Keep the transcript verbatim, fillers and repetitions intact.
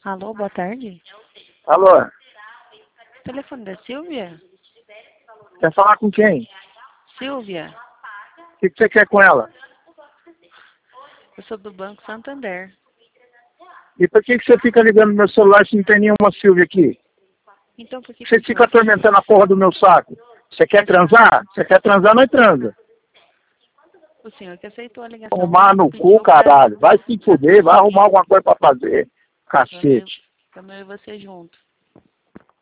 Alô, boa tarde. Alô, Telefone da Silvia? quer falar com quem? Silvia, O que, que você quer com ela? eu sou do Banco Santander. E por que, que você fica ligando no meu celular se não tem nenhuma Silvia aqui? Então por que Você que fica o senhor... atormentando a porra do meu saco. Você quer transar? Você quer transar, nós transa. O senhor que aceitou a ligação... Tomar no pediu cu, pra- caralho. Vai se pra fuder, vai transar. arrumar alguma coisa pra fazer. Vamos, Cacete. vamos eu e você junto.